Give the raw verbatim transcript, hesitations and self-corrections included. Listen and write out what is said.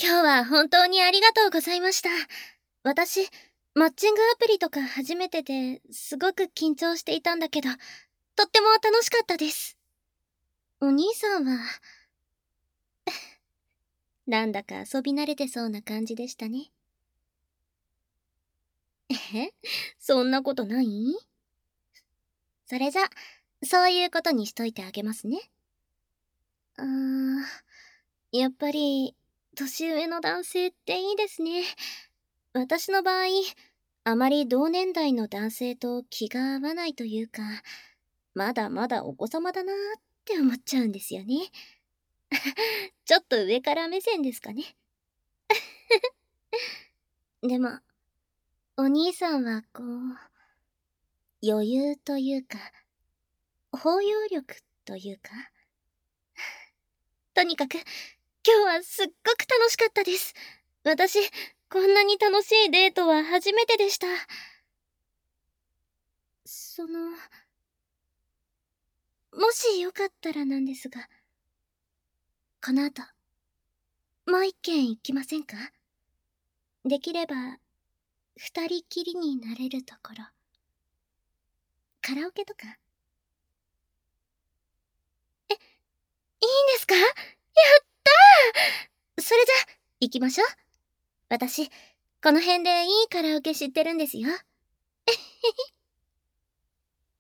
今日は本当にありがとうございました。私、マッチングアプリとか初めてで、すごく緊張していたんだけど、とっても楽しかったです。お兄さんは、なんだか遊び慣れてそうな感じでしたね。えそんなことない？それじゃ、そういうことにしといてあげますね。うーん、やっぱり、年上の男性っていいですね。私の場合、あまり同年代の男性と気が合わないというか、まだまだお子様だなーって思っちゃうんですよね。ちょっと上から目線ですかね。でも、お兄さんはこう、余裕というか、包容力というか。とにかく、今日はすっごく楽しかったです。私、こんなに楽しいデートは初めてでした。その、もしよかったらなんですが、この後、もう一軒行きませんか？できれば、二人きりになれるところ。カラオケとか。え、いいんですか？やったー！それじゃ、行きましょう。私、この辺でいいカラオケ知ってるんですよ。